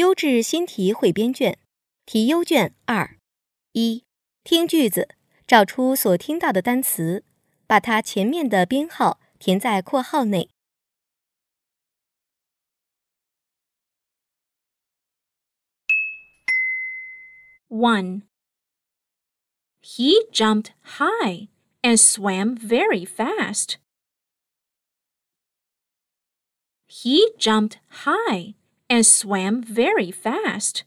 优质新题汇编卷，题优卷2。1. 听句子，找出所听到的单词，把它前面的编号填在括号内。 1. He jumped high and swam very fast. He jumped high and swam very fast.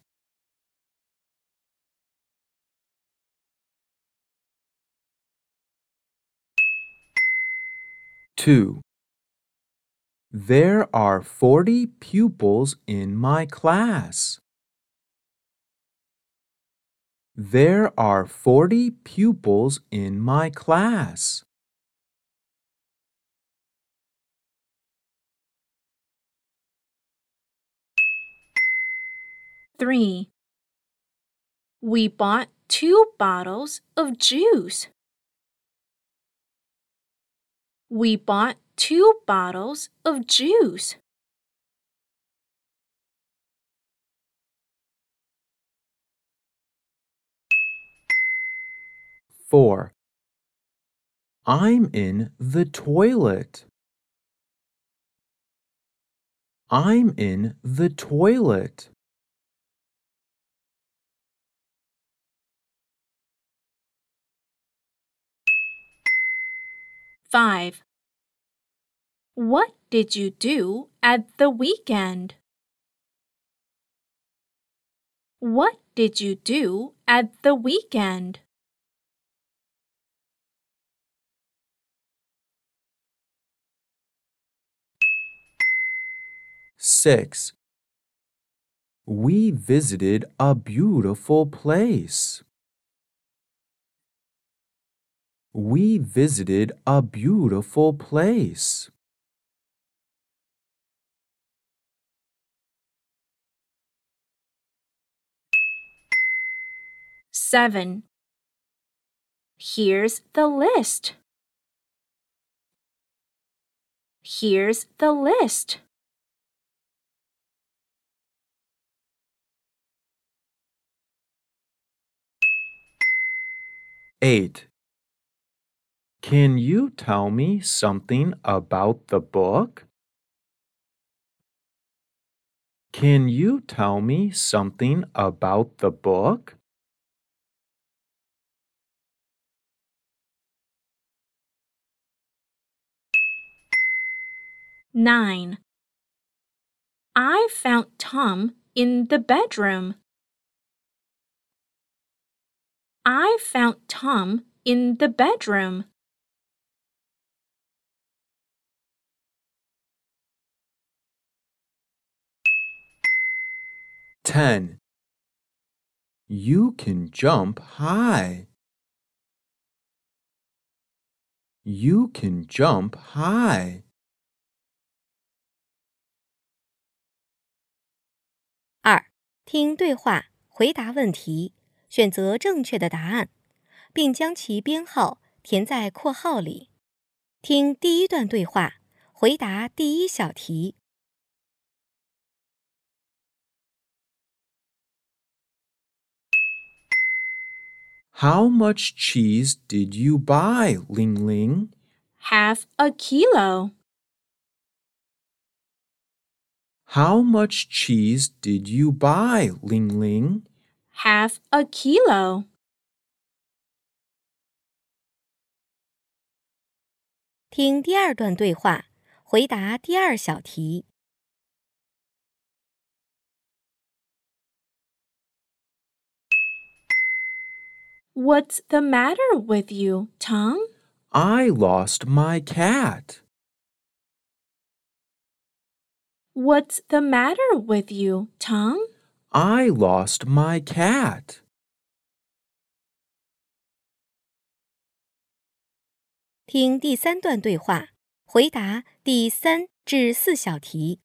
2. There are 40 pupils in my class. There are 40 pupils in my class. 3. We bought 2 bottles of juice. We bought 2 bottles of juice. 4. I'm in the toilet. I'm in the toilet. 5. What did you do at the weekend? What did you do at the weekend? 6. We visited a beautiful place. We visited a beautiful place. 7. Here's the list. Here's the list. 8. Can you tell me something about the book? Can you tell me something about the book? 9. I found Tom in the bedroom. I found Tom in the bedroom. 10. You can jump high. You can jump high. 2. 听对话，回答问题，选择正确的答案，并将其编号填在括号里。听第一段对话，回答第一小题。 How much cheese did you buy, Ling Ling? Half a kilo. How much cheese did you buy, Ling Ling? Half a kilo. 听第二段对话，回答第二小题。 What's the matter with you, Tom? I lost my cat. What's the matter with you, Tom? I lost my cat. 听第三段对话，回答第3至4小题。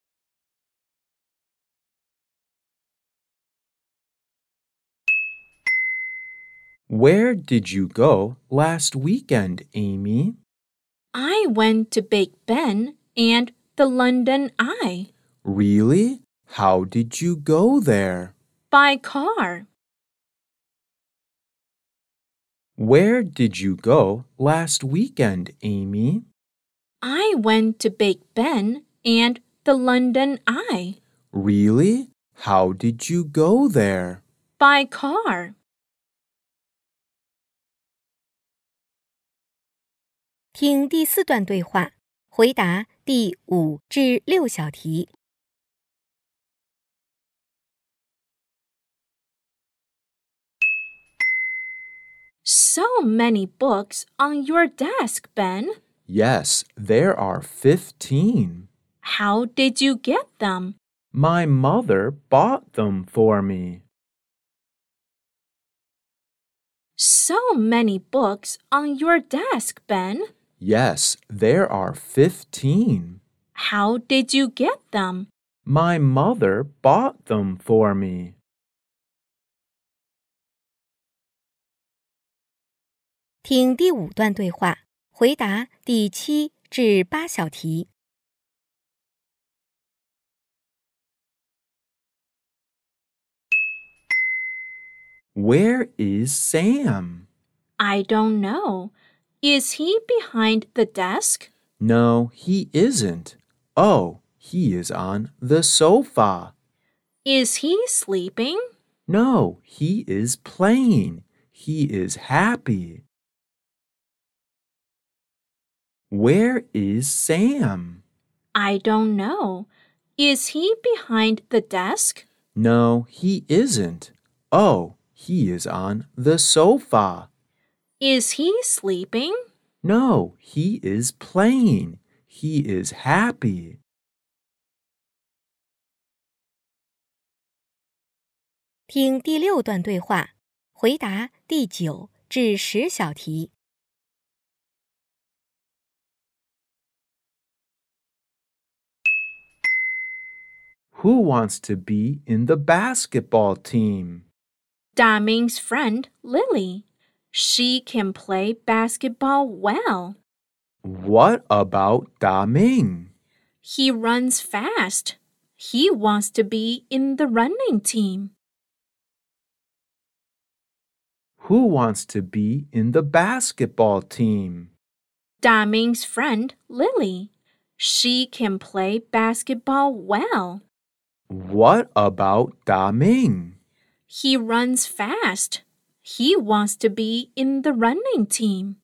Where did you go last weekend, Amy? I went to Big Ben and the London Eye. Really? How did you go there? By car. Where did you go last weekend, Amy? I went to Big Ben and the London Eye. Really? How did you go there? By car. 听第4段对话，回答第5至6小题。 So many books on your desk, Ben. Yes, there are 15. How did you get them? My mother bought them for me. So many books on your desk, Ben. Yes, there are 15. How did you get them? My mother bought them for me. 听第5段对话，回答第7至8小题。 Where is Sam? I don't know. Is he behind the desk? No, he isn't. Oh, he is on the sofa. Is he sleeping? No, he is playing. He is happy. Where is Sam? I don't know. Is he behind the desk? No, he isn't. Oh, he is on the sofa. Is he sleeping? No, he is playing. He is happy. 听第6段对话，回答第9至10小题。 Who wants to be in the basketball team? Da-Ming's friend, Lily. She can play basketball well. What about Da Ming? He runs fast. He wants to be in the running team. Who wants to be in the basketball team? Da-Ming's friend, Lily. She can play basketball well. What about Da Ming? He runs fast. He wants to be in the running team.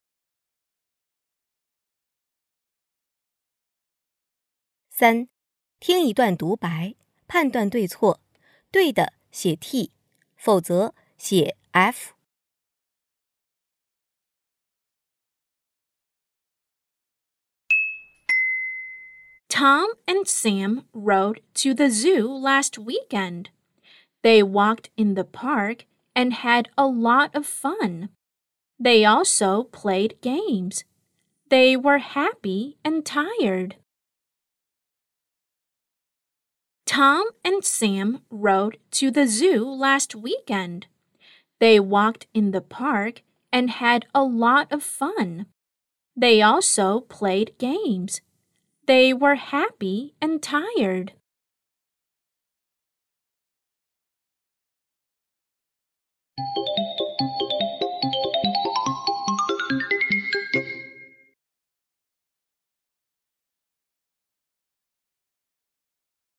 3. 听一段独白，判断对错，对的写 T， 否则写 F。 Tom and Sam rode to the zoo last weekend. They walked in the park and had a lot of fun. They also played games. They were happy and tired. Tom and Sam rode to the zoo last weekend. They walked in the park and had a lot of fun. They also played games. They were happy and tired.